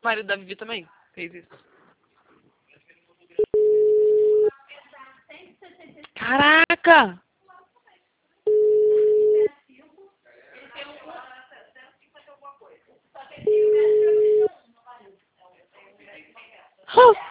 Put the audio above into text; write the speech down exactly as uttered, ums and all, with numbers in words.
O marido da Vivi também fez isso. Caraca! Oh!